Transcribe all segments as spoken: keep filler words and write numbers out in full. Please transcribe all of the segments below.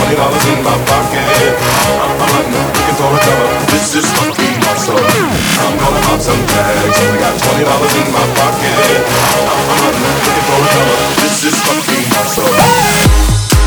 twenty dollars in my pocket. I'm hunting, looking for a cover. This is fucking awesome. I'm gonna pop some tags. Only got twenty dollars in my pocket. I'm hunting, looking for a cover. This is fucking awesome.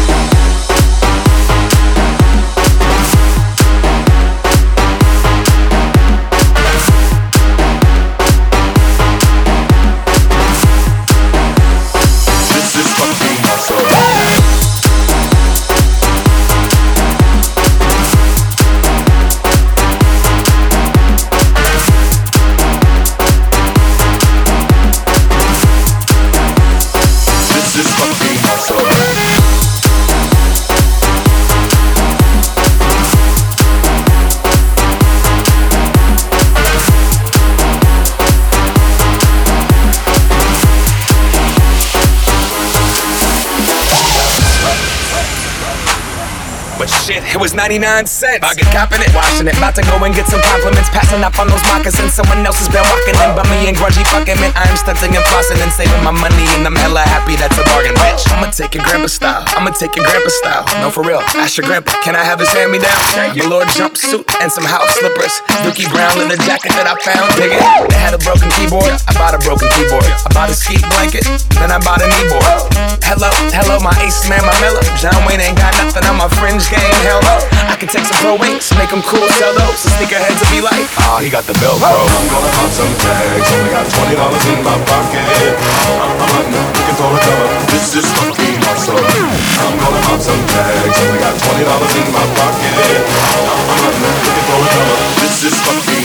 But shit, it was ninety-nine cents. I get copping it, washing it. About to go and get some compliments. Passing up on those moccasins. Someone else has been walking in. Bummy and grungy fucking man. I'm stunting and flossing and saving my money. And I'm hella happy that's a bargain, bitch. I'ma take your grandpa style. I'ma take your grandpa style. No, for real. Ask your grandpa, can I have his hand me down? Velour jumpsuit and some house slippers. Dookie brown leather jacket that I found. Dig it. They had a broken keyboard. I bought a broken keyboard. I bought a ski blanket. Then I bought a kneeboard. Hello, hello, my ace man, my mellow. John Wayne ain't got nothing on my fringe game. Hell no. I can take some pro wings, make them cool, sell those. So sneakerheads will be like, ah, oh, he got the Velcro. I'm gonna pop some tags. Only got twenty dollars in my pocket. I'm hunting, looking for a cover. This is fucking awesome. I'm gonna pop some tags. Only got twenty dollars in my pocket. I'm hunting, looking for a cover. This is fucking